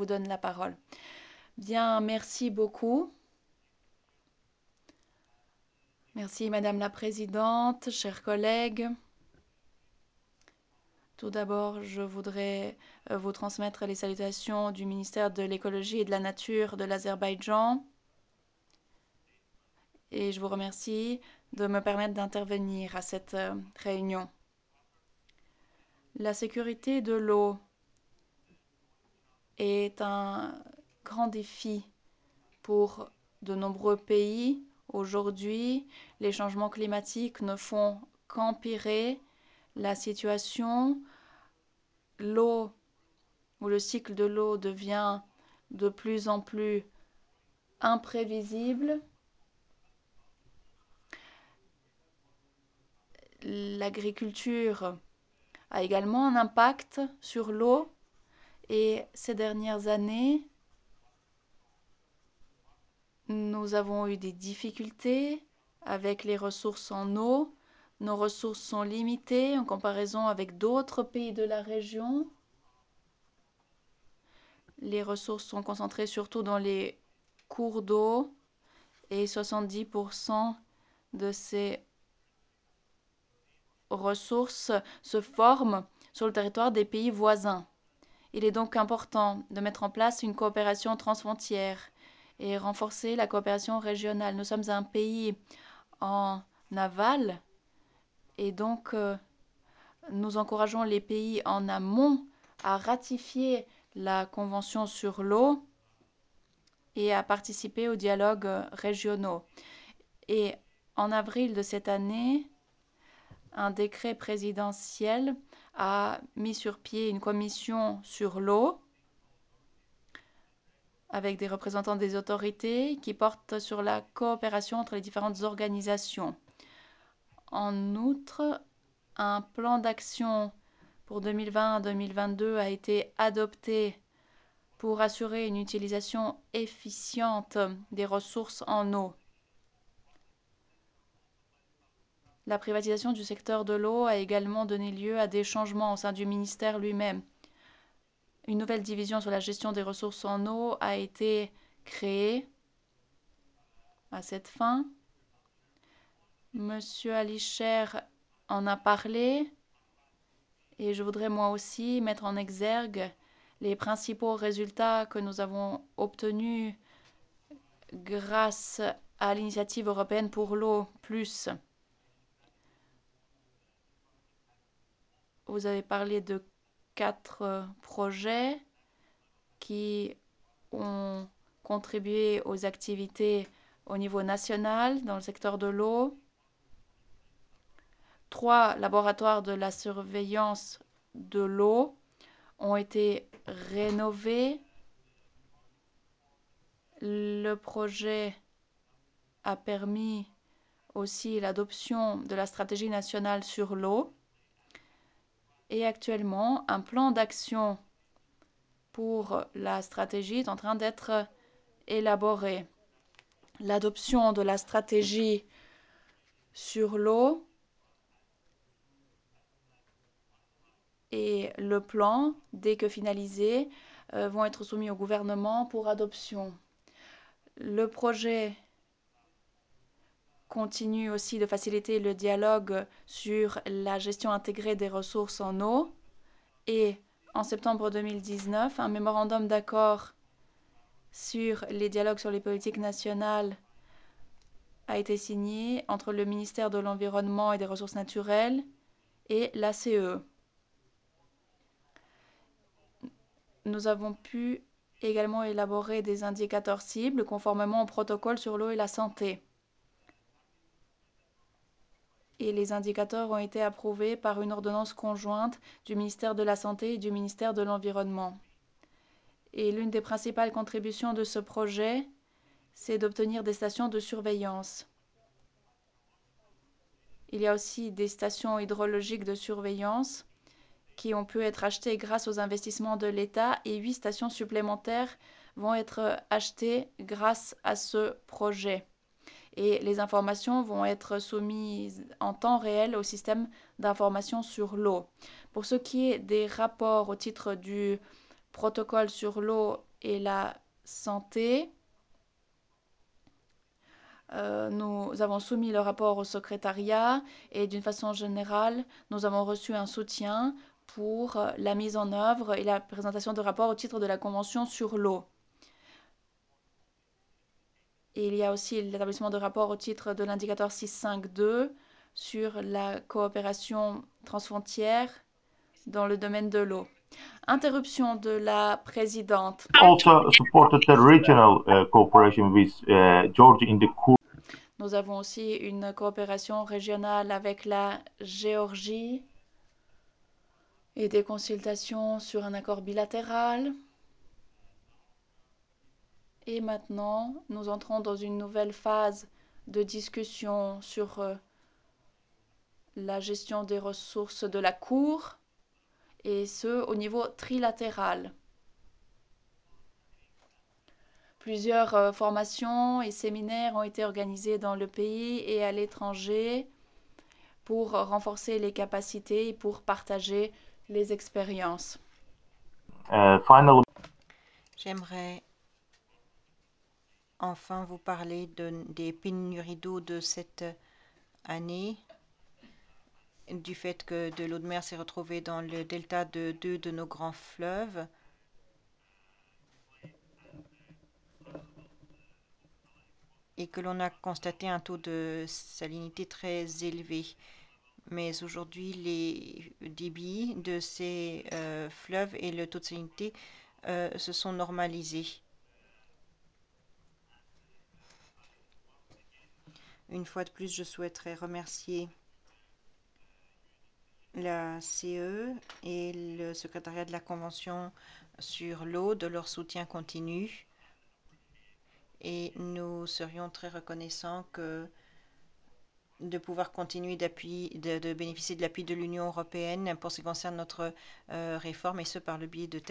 vous donne la parole. Bien, merci beaucoup. Merci Madame la Présidente, chers collègues. Tout d'abord, je voudrais vous transmettre les salutations du ministère de l'Écologie et de la Nature de l'Azerbaïdjan. Et je vous remercie de me permettre d'intervenir à cette réunion. La sécurité de l'eau est un grand défi pour de nombreux pays. Aujourd'hui, les changements climatiques ne font qu'empirer la situation. L'eau ou le cycle de l'eau devient de plus en plus imprévisible. L'agriculture a également un impact sur l'eau et ces dernières années, nous avons eu des difficultés avec les ressources en eau. Nos ressources sont limitées en comparaison avec d'autres pays de la région. Les ressources sont concentrées surtout dans les cours d'eau et 70% de ces ressources se forment sur le territoire des pays voisins. Il est donc important de mettre en place une coopération transfrontière et renforcer la coopération régionale. Nous sommes un pays en aval et donc nous encourageons les pays en amont à ratifier la Convention sur l'eau et à participer aux dialogues régionaux. Et en avril de cette année, un décret présidentiel a mis sur pied une commission sur l'eau avec des représentants des autorités qui portent sur la coopération entre les différentes organisations. En outre, un plan d'action pour 2020-2022 a été adopté pour assurer une utilisation efficiente des ressources en eau. La privatisation du secteur de l'eau a également donné lieu à des changements au sein du ministère lui-même. Une nouvelle division sur la gestion des ressources en eau a été créée à cette fin. Monsieur Alisher en a parlé et je voudrais moi aussi mettre en exergue les principaux résultats que nous avons obtenus grâce à l'initiative européenne pour l'eau plus. Vous avez parlé de 4 projets qui ont contribué aux activités au niveau national dans le secteur de l'eau. 3 laboratoires de la surveillance de l'eau ont été rénovés. Le projet a permis aussi l'adoption de la stratégie nationale sur l'eau. Et actuellement, un plan d'action pour la stratégie est en train d'être élaboré. L'adoption de la stratégie sur l'eau et le plan, dès que finalisés, vont être soumis au gouvernement pour adoption. Le projet continue aussi de faciliter le dialogue sur la gestion intégrée des ressources en eau et en septembre 2019, un mémorandum d'accord sur les dialogues sur les politiques nationales a été signé entre le ministère de l'Environnement et des Ressources naturelles et l'ACE. Nous avons pu également élaborer des indicateurs cibles conformément au protocole sur l'eau et la santé. Et les indicateurs ont été approuvés par une ordonnance conjointe du ministère de la Santé et du ministère de l'Environnement. Et l'une des principales contributions de ce projet, c'est d'obtenir des stations de surveillance. Il y a aussi des stations hydrologiques de surveillance qui ont pu être achetées grâce aux investissements de l'État et 8 stations supplémentaires vont être achetées grâce à ce projet. Et les informations vont être soumises en temps réel au système d'information sur l'eau. Pour ce qui est des rapports au titre du protocole sur l'eau et la santé. Nous avons soumis le rapport au secrétariat et d'une façon générale, nous avons reçu un soutien pour la mise en œuvre et la présentation de rapports au titre de la Convention sur l'eau. Et il y a aussi l'établissement de rapports au titre de l'indicateur 652 sur la coopération transfrontière dans le domaine de l'eau. Interruption de la présidente. Also supported the regional cooperation with Georgia in the Kur. Nous avons aussi une coopération régionale avec la Géorgie et des consultations sur un accord bilatéral. Et maintenant, nous entrons dans une nouvelle phase de discussion sur la gestion des ressources de la Cour, et ce, au niveau trilatéral. Plusieurs formations et séminaires ont été organisés dans le pays et à l'étranger pour renforcer les capacités et pour partager les expériences. Finally, J'aimerais enfin vous parler des pénuries d'eau de cette année, du fait que de l'eau de mer s'est retrouvée dans le delta de deux de nos grands fleuves et que l'on a constaté un taux de salinité très élevé. Mais aujourd'hui, les débits de ces fleuves et le taux de salinité se sont normalisés. Une fois de plus, je souhaiterais remercier la CE et le secrétariat de la Convention sur l'eau de leur soutien continu. Et nous serions très reconnaissants de pouvoir continuer de bénéficier de l'appui de l'Union européenne pour ce qui concerne notre réforme, et ce par le biais de